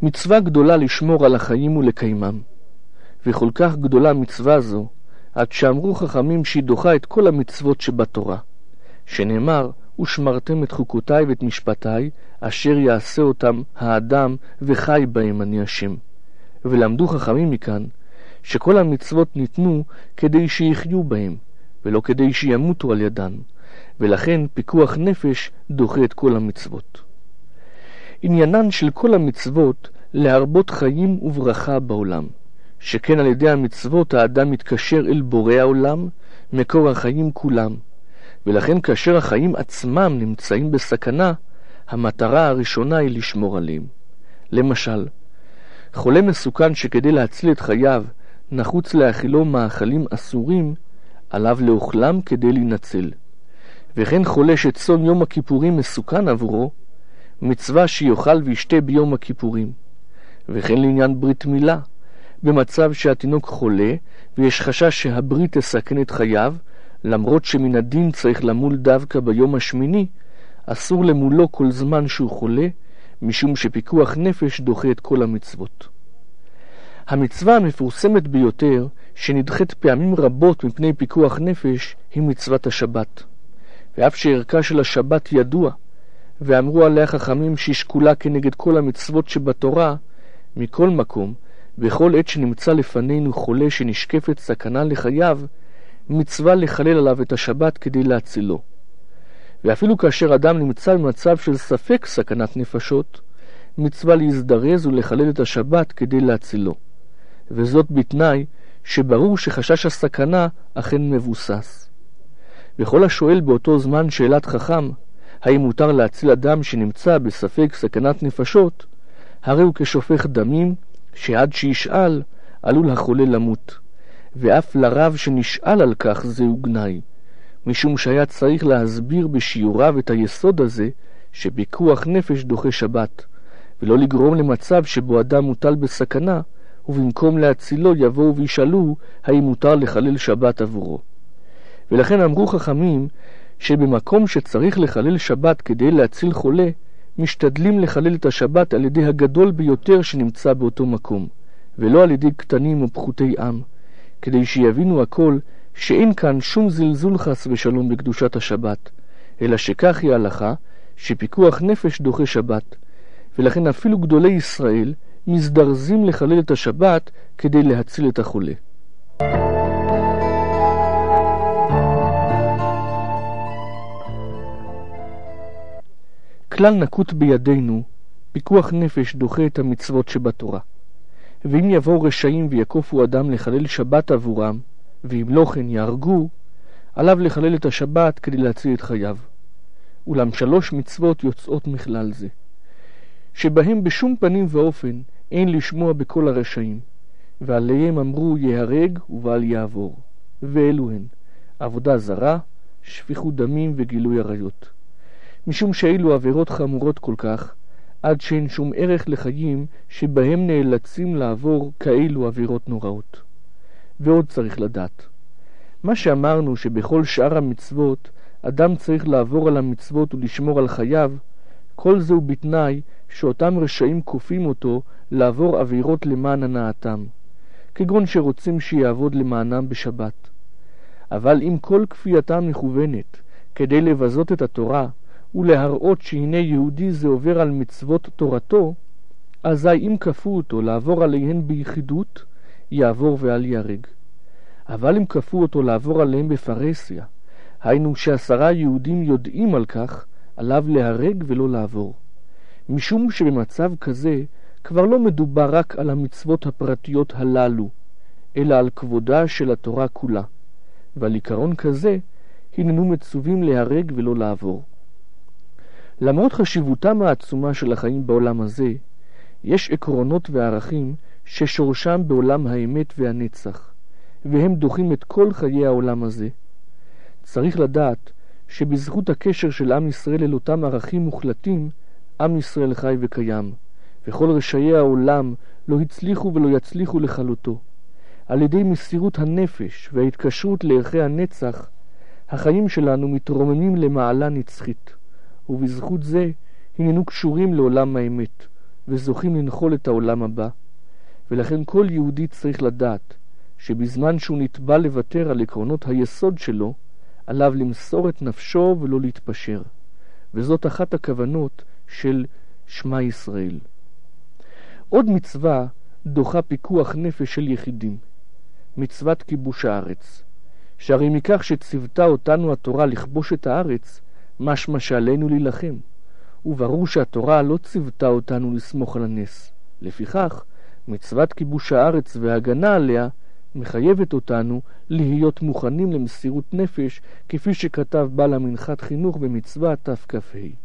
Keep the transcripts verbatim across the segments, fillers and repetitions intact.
מצווה גדולה לשמור על החיים ולקיימם, וכל כך גדולה מצווה זו, עד שאמרו חכמים שהיא דוחה את כל המצוות שבתורה, שנאמר, ושמרתם את חוקותיי ואת משפטיי, אשר יעשה אותם האדם וחי בהם אני השם. ולמדו חכמים מכאן, שכל המצוות ניתנו כדי שיחיו בהם, ולא כדי שימותו על ידן, ולכן פיקוח נפש דוחה את כל המצוות. עניינן של כל המצוות להרבות חיים וברכה בעולם, שכן על ידי המצוות האדם מתקשר אל בורא העולם, מקור החיים כולם, ולכן כאשר החיים עצמם נמצאים בסכנה, המטרה הראשונה היא לשמור עליהם. למשל, חולה מסוכן שכדי להציל את חייו נחוץ להאכילו מאכלים אסורים, עליו לאוכלם כדי להינצל. וכן חולה שצום יום הכיפורים מסוכן עבורו, מצווה שיאכל וישתה ביום הכיפורים. וכן לעניין ברית מילה, במצב שהתינוק חולה ויש חשש שהברית תסכן את חייו, למרות שמן הדין צריך למול דווקא ביום השמיני, אסור למולו כל זמן שהוא חולה, משום שפיקוח נפש דוחה את כל המצוות. המצווה המפורסמת ביותר, שנדחית פעמים רבות מפני פיקוח נפש, היא מצוות השבת. ואף שערכה של השבת ידוע, ואמרו עליה חכמים שהיא שקולה כנגד כל המצוות שבתורה, מכל מקום, בכל עת שנמצא לפנינו חולה שנשקפת סכנה לחייו, מצווה לחלל עליו את השבת כדי להצילו. ואפילו כאשר אדם נמצא במצב של ספק סכנת נפשות, מצווה להזדרז ולחלל את השבת כדי להצילו. וזאת בתנאי שברור שחשש הסכנה אכן מבוסס. וכל השואל באותו זמן שאלת חכם, האם מותר להציל אדם שנמצא בספק סכנת נפשות, הרי הוא כשופך דמים, שעד שישאל עלול החולה למות. ואף לרב שנשאל על כך זהו גנאי, משום שהיה צריך להסביר בשיעוריו את היסוד הזה, שפיקוח נפש דוחה שבת, ולא לגרום למצב שבו אדם מוטל בסכנה, ובמקום להצילו יבואו וישאלו האם מותר לחלל שבת עבורו. ולכן אמרו חכמים שבמקום שצריך לחלל שבת כדי להציל חולה, משתדלים לחלל את השבת על ידי הגדול ביותר שנמצא באותו מקום, ולא על ידי קטנים או פחותי עם, כדי שיבינו הכל שאין כאן שום זלזול חס ושלום בקדושת השבת, אלא שכך היא ההלכה, שפיקוח נפש דוחה שבת, ולכן אפילו גדולי ישראל מזדרזים לחלל את השבת כדי להציל את החולה. כלל נקוט בידינו, פיקוח נפש דוחה את המצוות שבתורה. ואם יבואו רשעים ויקופו אדם לחלל שבת עבורם, ואם לא כן יהרגו, עליו לחלל את השבת כדי להציל את חייו. אולם שלוש מצוות יוצאות מכלל זה, שבהם בשום פנים ואופן אין לשמוע בכל הרשעים, ועליהם אמרו יהרג ובל יעבור, ואלו הן עבודה זרה, שפיכות דמים וגילוי עריות. משום שאילו עבירות חמורות כל כך, עד שאין שום ערך לחיים שבהם נאלצים לעבור כאלו עבירות נוראות. ועוד צריך לדעת, מה שאמרנו שבכל שאר המצוות אדם צריך לעבור על המצוות ולשמור על חייו, כל זהו בתנאי שאותם רשעים כופים אותו לעבור עבירות למען הנאתם, כגון שרוצים שיעבוד למענם בשבת. אבל אם כל כפייתם מכוונת כדי לבזות את התורה ולהראות שהנה יהודי זה עובר על מצוות תורתו, אזי אם כפו אותו לעבור עליהן ביחידות, יעבור ואל יהרג. אבל אם כפו אותו לעבור עליהם בפרהסיה, היינו שעשרה יהודים יודעים על כך, עליו להרג ולא לעבור. משום שבמצב כזה כבר לא מדובר רק על המצוות הפרטיות הללו, אלא על כבודה של התורה כולה, ועל עיקרון כזה הננו מצווים להרג ולא לעבור. למרות חשיבותם העצומה של החיים בעולם הזה, יש עקרונות וערכים ששורשם בעולם האמת והנצח, והם דוחים את כל חיי העולם הזה. צריך לדעת שבזכות הקשר של עם ישראל אל אותם ערכים מוחלטים, עם ישראל חי וקיים, וכל רשעי העולם לא הצליחו ולא יצליחו לכלותו. על ידי מסירות הנפש וההתקשרות לערכי הנצח, החיים שלנו מתרוממים למעלה נצחית, ובזכות זה הננו קשורים לעולם האמת, וזוכים לנחול את העולם הבא, ולכן כל יהודי צריך לדעת שבזמן שהוא נתבע לוותר על עקרונות היסוד שלו, עליו למסור את נפשו ולא להתפשר, וזאת אחת הכוונות של שמע ישראל. עוד מצווה דוחה פיקוח נפש של יחידים, מצוות כיבוש הארץ, שהרי מכך שציוותה אותנו התורה לכבוש את הארץ, משמע שעלינו להילחם, וברור שהתורה לא ציוותה אותנו לסמוך על הנס. לפיכך, מצוות כיבוש הארץ והגנה עליה מחייבת אותנו להיות מוכנים למסירות נפש, כפי שכתב בעל המנחת חינוך במצווה תכ"ה.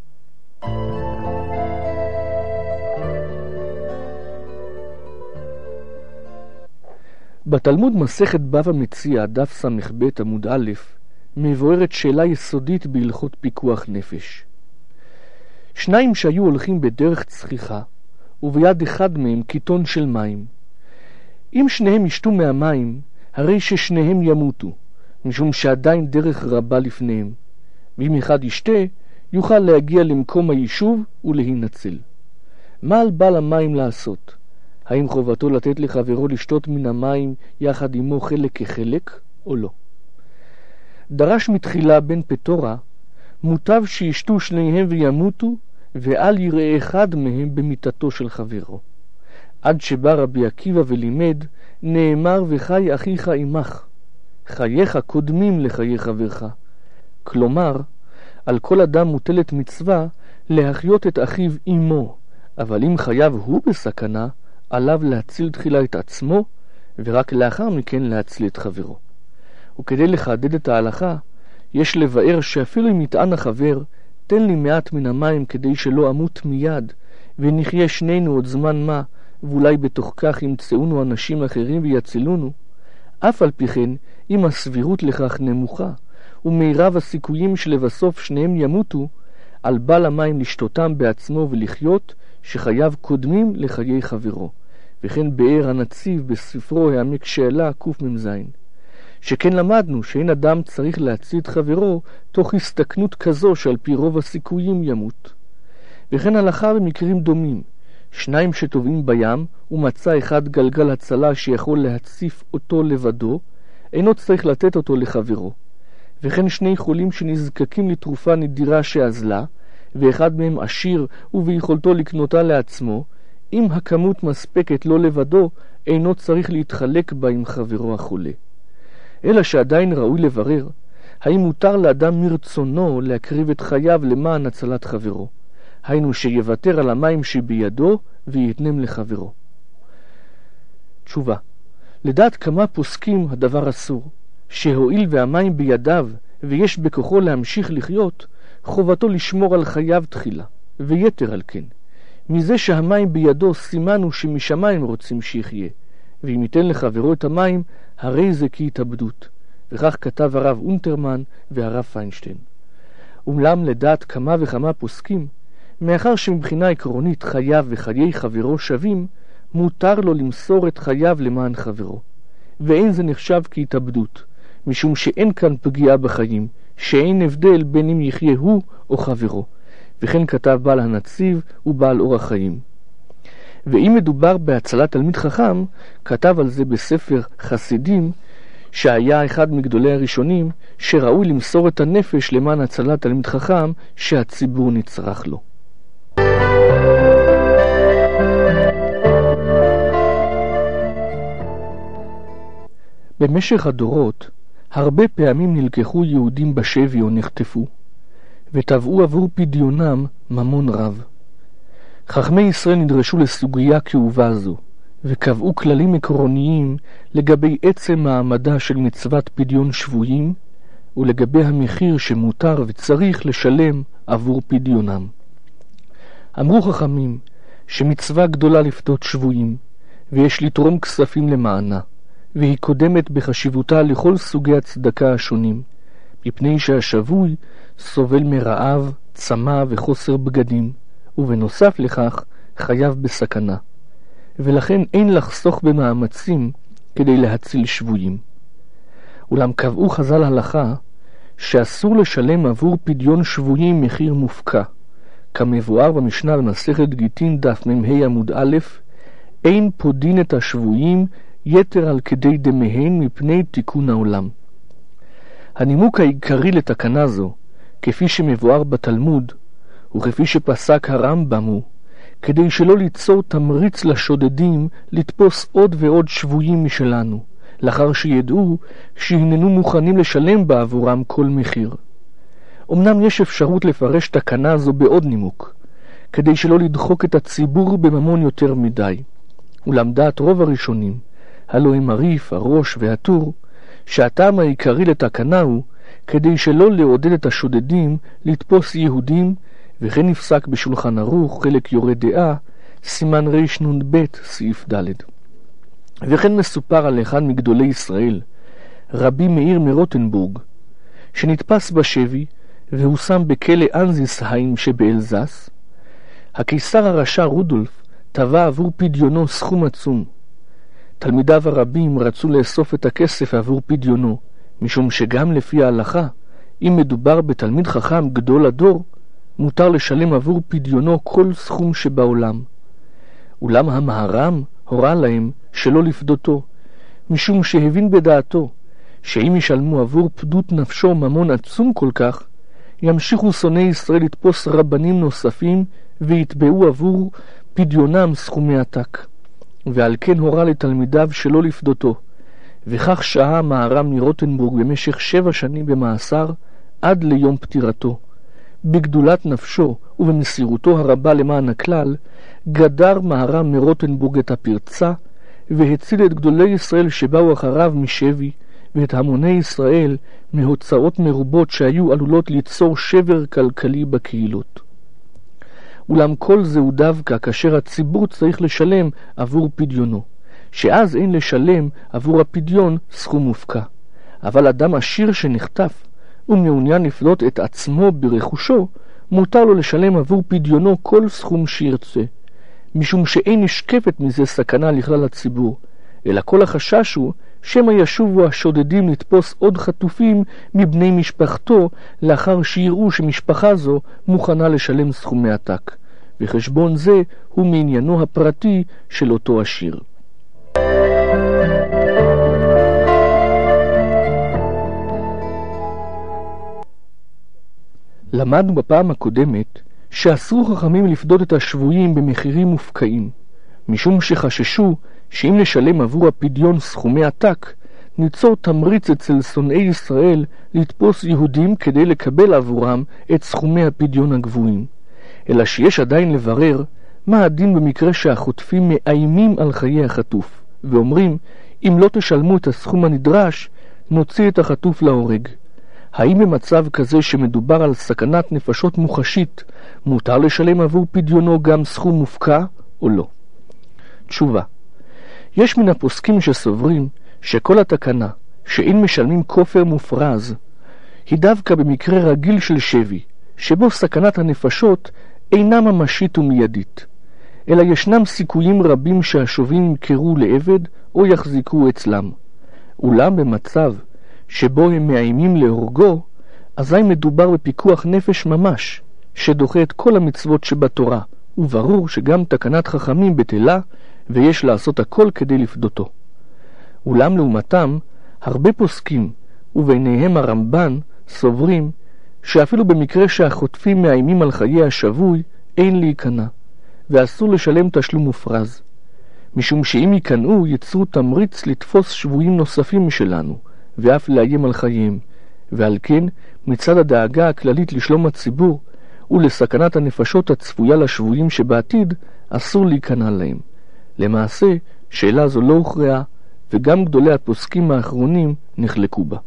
בתלמוד מסכת בבא מציעא דף ס"ב עמוד א' מבוארת שאלה יסודית בהלכות פיקוח נפש. שניים שהיו הולכים בדרך צחיחה, וביד אחד מהם קיטון של מים. אם שניהם ישתו מהמים, הרי ששניהם ימותו, משום שעדיין דרך רבה לפניהם. ואם אחד ישתה, יוכל להגיע למקום היישוב ולהינצל. מה על בעל המים לעשות? האם חובתו לתת לחברו לשתות מן המים יחד עמו חלק כחלק, או לא? דרש מתחילה בן פטורה, מוטב שישתו שניהם וימותו, ואל יראה אחד מהם במיטתו של חברו. עד שבא רבי עקיבא ולימד, נאמר וחי אחיך עמך, חייך קודמים לחיי חברך. כלומר, על כל אדם מוטלת מצווה להחיות את אחיו עמו, אבל אם חייו הוא בסכנה, עליו להציל תחילה את עצמו, ורק לאחר מכן להציל את חברו. וכדי לחדד את ההלכה, יש לבאר שאפילו אם יטען החבר, תן לי מעט מן המים כדי שלא אמות מיד, ונחיה שנינו עוד זמן מה, ואולי בתוך כך ימצאונו אנשים אחרים ויצילונו, אף על פי כן, אם הסבירות לכך נמוכה, ומירב הסיכויים שלבסוף שניהם ימותו, על בעל המים לשתותם בעצמו ולחיות, שחייו קודמים לחיי חברו. וכן באר הנציב בספרו העמק שאלה קמ"ז, שכן למדנו שאין אדם צריך להציל את חברו תוך הסתכנות כזו שעל פי רוב הסיכויים ימות. וכן הלכה במקרים דומים, שניים שטובעים בים ומצא אחד גלגל הצלה שיכול להציף אותו לבדו, אינו צריך לתת אותו לחברו. וכן שני חולים שנזקקים לתרופה נדירה שאזלה, ואחד מהם עשיר וביכולתו לקנותה לעצמו, אם הכמות מספקת לא לבדו, אינו צריך להתחלק בה עם חברו החולה. אלא שעדיין ראוי לברר, האם מותר לאדם מרצונו להקריב את חייו למען הצלת חברו, היינו שיוותר על המים שבידו ויתנם לחברו. תשובה, לדעת כמה פוסקים הדבר אסור, שהואיל והמים בידיו ויש בכוחו להמשיך לחיות, חובתו לשמור על חייו תחילה, ויתר על כן. מזה שהמים בידו סימנו שמשמיים רוצים שיחיה, ואם ייתן לחברו את המים, הרי זה כהתאבדות. וכך כתב הרב אונטרמן והרב פיינשטיין. אולם לדעת כמה וכמה פוסקים, מאחר שמבחינה עקרונית חייו וחיי חברו שווים, מותר לו למסור את חייו למען חברו. ואין זה נחשב כהתאבדות, משום שאין כאן פגיעה בחיים, שאין הבדל בין אם יחיה הוא או חברו. וכן כתב בעל הנציב ובעל אור החיים. ואם מדובר בהצלת תלמיד חכם, כתב על זה בספר חסידים, שהיה אחד מגדולי הראשונים, שראוי למסור את הנפש למען הצלת תלמיד חכם שהציבור נצרך לו. במשך הדורות, הרבה פעמים נלקחו יהודים בשבי או נחטפו, וטבעו עבור פדיונם ממון רב. חכמי ישראל נדרשו לסוגיה כאובה זו, וקבעו כללים עקרוניים לגבי עצם מעמדה של מצוות פדיון שבויים, ולגבי המחיר שמותר וצריך לשלם עבור פדיונם. אמרו חכמים שמצווה גדולה לפדות שבויים, ויש לתרום כספים למענה, והיא קודמת בחשיבותה לכל סוגי הצדקה השונים, מפני שהשבוי סובל מרעב, צמא וחוסר בגדים, ובנוסף לכך חייב בסכנה, ולכן אין לחסוך במאמצים כדי להציל שבויים. אולם קבעו חז"ל הלכה שאסור לשלם עבור פדיון שבויים מחיר מופקע, כמבואר במשנה למסכת גיטין דף מ"ה עמוד א', אין פודין את השבויים יתר על כדי דמיהן מפני תיקון העולם. הנימוק העיקרי לתקנה זו, כפי שמבואר בתלמוד, וכפי שפסק הרמב"ם, הוא כדי שלא ליצור תמריץ לשודדים לתפוס עוד ועוד שבויים משלנו, לאחר שידעו שהננו מוכנים לשלם בעבורם כל מחיר. אמנם יש אפשרות לפרש תקנה זו בעוד נימוק, כדי שלא לדחוק את הציבור בממון יותר מדי, אולם דעת רוב הראשונים, הלא הם הריף, הראש והטור, שהטעם העיקרי לתקנה הוא כדי שלא לעודד את השודדים לתפוס יהודים, וכן נפסק בשולחן ערוך חלק יורה דעה, סימן רנ"ב סעיף ד'. וכן מסופר על אחד מגדולי ישראל, רבי מאיר מרוטנבורג, שנתפס בשבי והוא שם בכלא אנזיסהיים שבאלזס. הקיסר הרשע רודולף תבע עבור פדיונו סכום עצום. תלמידיו הרבים רצו לאסוף את הכסף עבור פדיונו, משום שגם לפי ההלכה, אם מדובר בתלמיד חכם גדול הדור, מותר לשלם עבור פדיונו כל סכום שבעולם. אולם המהר"ם הורה להם שלא לפדותו, משום שהבין בדעתו שאם ישלמו עבור פדות נפשו ממון עצום כל כך, ימשיכו שונאי ישראל לתפוס רבנים נוספים ויתבעו עבור פדיונם סכומי עתק. ועל כן הורה לתלמידיו שלא לפדותו, וכך שהה המהר"ם מרוטנבורג במשך שבע שנים במאסר עד ליום פטירתו. בגדולת נפשו ובמסירותו הרבה למען הכלל, גדר מהר"ם מרוטנבורג את הפרצה, והציל את גדולי ישראל שבאו אחריו משבי, ואת המוני ישראל מהוצאות מרובות שהיו עלולות ליצור שבר כלכלי בקהילות. אולם כל זהו דווקא כאשר הציבור צריך לשלם עבור פדיונו, שאז אין לשלם עבור הפדיון סכום מופקע. אבל אדם עשיר שנחטף ומעוניין לפדות את עצמו ברכושו, מותר לו לשלם עבור פדיונו כל סכום שירצה, משום שאין נשקפת מזה סכנה לכלל הציבור, אלא כל החשש הוא שמא ישובו השודדים לתפוס עוד חטופים מבני משפחתו, לאחר שיראו שמשפחה זו מוכנה לשלם סכומי עתק, וחשבון זה הוא מעניינו הפרטי של אותו עשיר. למדנו בפעם הקודמת שאסרו חכמים לפדות את השבויים במחירים מופקעים, משום שחששו שאם נשלם עבור הפדיון סכומי עתק, ניצור תמריץ אצל שונאי ישראל לתפוס יהודים כדי לקבל עבורם את סכומי הפדיון הגבוהים. אלא שיש עדיין לברר מה הדין במקרה שהחוטפים מאיימים על חיי החטוף, ואומרים, אם לא תשלמו את הסכום הנדרש, נוציא את החטוף להורג. האם במצב כזה שמדובר על סכנת נפשות מוחשית, מותר לשלם עבור פדיונו גם סכום מופקע או לא? תשובה. יש מן הפוסקים שסוברים שכל התקנה שאין משלמים כופר מופרז היא דווקא במקרה רגיל של שבי, שבו סכנת הנפשות אינה ממשית ומיידית, אלא ישנם סיכויים רבים שהשובים ימכרו לעבד או יחזיקו אצלם. אולם במצב שבו הם מאיימים להורגו, אזי מדובר בפיקוח נפש ממש, שדוחה את כל המצוות שבתורה, וברור שגם תקנת חכמים בטלה, ויש לעשות הכל כדי לפדותו. אולם לעומתם, הרבה פוסקים, וביניהם הרמב"ן, סוברים שאפילו במקרה שהחוטפים מאיימים על חיי השבוי, אין להיכנע, ואסור לשלם תשלום מופרז, משום שאם ייכנעו יצרו תמריץ לתפוס שבויים נוספים משלנו, ואף לאיים על חייהם, ועל כן מצד הדאגה הכללית לשלום הציבור ולסכנת הנפשות הצפויה לשבויים שבעתיד, אסור להיכנע להם. למעשה, שאלה זו לא הוכרעה, וגם גדולי הפוסקים האחרונים נחלקו בה.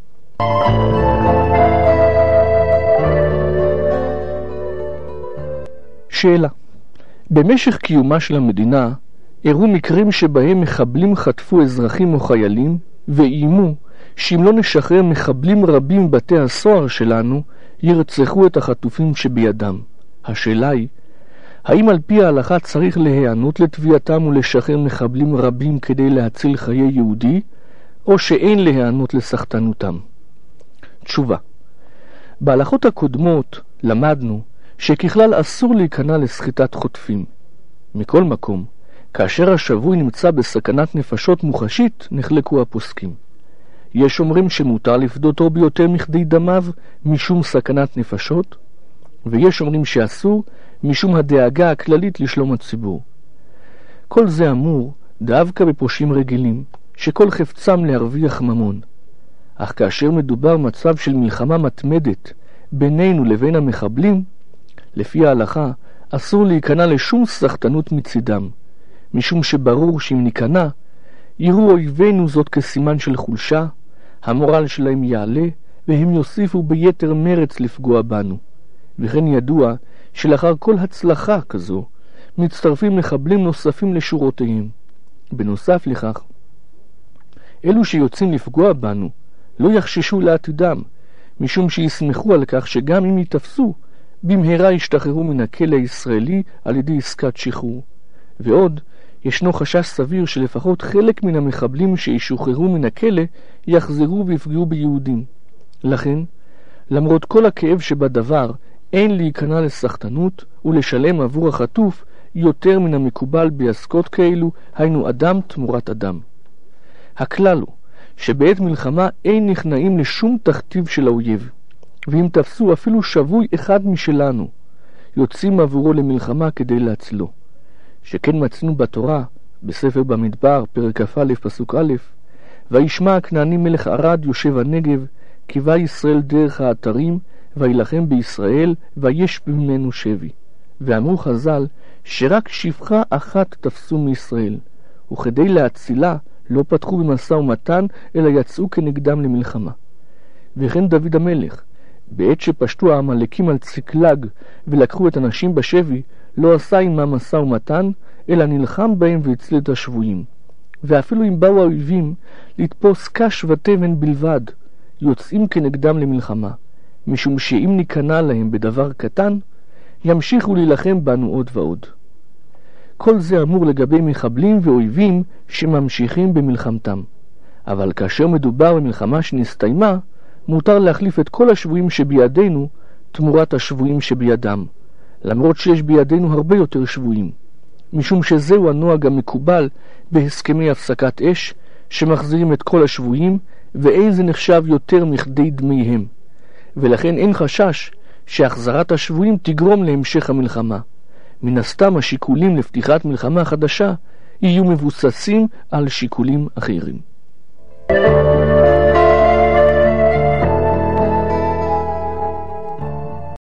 שאלה. במשך קיומה של המדינה, אירעו מקרים שבהם מחבלים חטפו אזרחים או חיילים, ואיימו שאם לא נשחרר מחבלים רבים בבתי הסוהר שלנו, ירצחו את החטופים שבידם. השאלה היא, האם על פי ההלכה צריך להיענות לתביעתם ולשחרר מחבלים רבים כדי להציל חיי יהודי, או שאין להיענות לסחטנותם? תשובה. בהלכות הקודמות למדנו שככלל אסור להיכנע לסחיטת חוטפים. מכל מקום, כאשר השבוי נמצא בסכנת נפשות מוחשית, נחלקו הפוסקים. יש אומרים שמותר לפדותו ביותר מכדי דמיו משום סכנת נפשות, ויש אומרים שאסור משום הדאגה הכללית לשלום הציבור. כל זה אמור דווקא בפושעים רגילים, שכל חפצם להרוויח ממון. אך כאשר מדובר מצב של מלחמה מתמדת בינינו לבין המחבלים, לפי ההלכה אסור להיכנע לשום סחטנות מצידם, משום שברור שאם ניכנע, יראו אויבינו זאת כסימן של חולשה, המורל שלהם יעלה, והם יוסיפו ביתר מרץ לפגוע בנו. וכן ידוע שלאחר כל הצלחה כזו, מצטרפים מחבלים נוספים לשורותיהם. בנוסף לכך, אלו שיוצאים לפגוע בנו, לא יחששו לעתידם, משום שיסמכו על כך שגם אם יתפסו, במהרה ישתחררו מן הכלא הישראלי על ידי עסקת שחרור. ועוד, ישנו חשש סביר שלפחות חלק מן המחבלים שישוחררו מן הכלא יחזרו ויפגעו ביהודים. לכן, למרות כל הכאב שבדבר, אין להיכנע לסחטנות ולשלם עבור החטוף יותר מן המקובל בעסקות כאלו, היינו אדם תמורת אדם. הכלל הוא שבעת מלחמה אין נכנעים לשום תכתיב של האויב, ואם תפסו אפילו שבוי אחד משלנו, יוצאים עבורו למלחמה כדי להצילו. שכן מצאנו בתורה, בספר במדבר, פרק כ"א פסוק א', וישמע הכנעני מלך ערד יושב הנגב, קיווה ישראל דרך האתרים, וילחם בישראל, ויש ממנו שבי. ואמרו חז"ל, שרק שפחה אחת תפסו מישראל, וכדי להצילה לא פתחו במשא ומתן, אלא יצאו כנגדם למלחמה. וכן דוד המלך, בעת שפשטו העמלקים על צקלג ולקחו את הנשים בשבי, לא עשה עמם משא ומתן, אלא נלחם בהם והציל את השבויים. ואפילו אם באו האויבים לתפוס קש ותבן בלבד, יוצאים כנגדם למלחמה, משום שאם ניכנע להם בדבר קטן, ימשיכו להילחם בנו עוד ועוד. כל זה אמור לגבי מחבלים ואויבים שממשיכים במלחמתם. אבל כאשר מדובר במלחמה שנסתיימה, מותר להחליף את כל השבויים שבידינו תמורת השבויים שבידם, למרות שיש בידינו הרבה יותר שבויים, משום שזהו הנוהג המקובל בהסכמי הפסקת אש, שמחזירים את כל השבויים, ואין זה נחשב יותר מכדי דמיהם, ולכן אין חשש שהחזרת השבויים תגרום להמשך המלחמה. מן הסתם השיקולים לפתיחת מלחמה חדשה יהיו מבוססים על שיקולים אחרים.